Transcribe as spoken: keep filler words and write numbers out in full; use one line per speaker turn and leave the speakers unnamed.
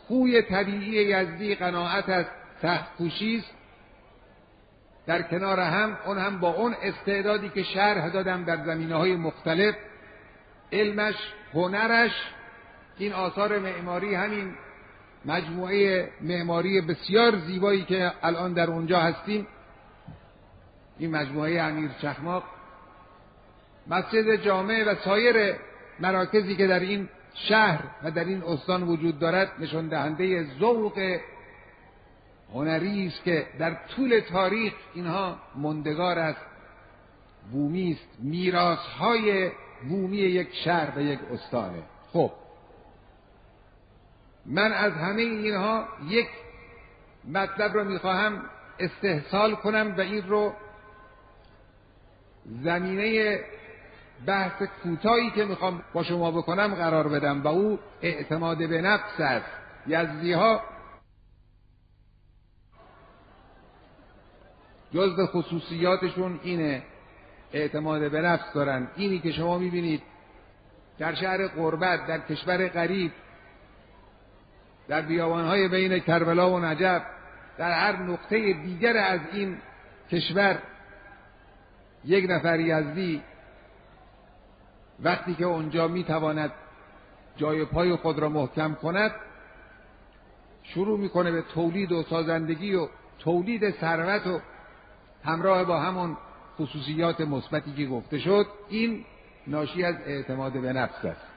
خوی طبیعی یزدی قناعت است، سخت کوشی است. در کنار هم اون هم با اون استعدادی که شرح دادم در زمینه‌های مختلف، علمش، هنرش، این آثار معماری، همین مجموعه معماری بسیار زیبایی که الان در اونجا هستیم، این مجموعه امیر چخماق، مسجد جامع و سایر مراکزی که در این شهر و در این استان وجود دارد، نشان دهنده ذوق هنری است که در طول تاریخ اینها ماندگار است، بومی است، میراث‌های بومی یک شهر و یک استانه. خب من از همه اینها یک مطلب رو میخواهم استحصال کنم و این رو زمینه بحث کوتاهی که میخوام با شما بکنم قرار بدم و او اعتماد به نفس است. یزدی‌ها جزء خصوصیاتشون اینه، اعتماد به نفس دارن. اینی که شما میبینید در شهر غربت، در کشور غریب، در بیابانهای بین کربلا و نجف، در هر نقطه دیگر از این کشور، یک نفر یزدی وقتی که اونجا میتواند جای پای خود را محکم کند، شروع میکنه به تولید و سازندگی و تولید ثروت و همراه با همون خصوصیات مثبتی که گفته شد. این ناشی از اعتماد به نفس است.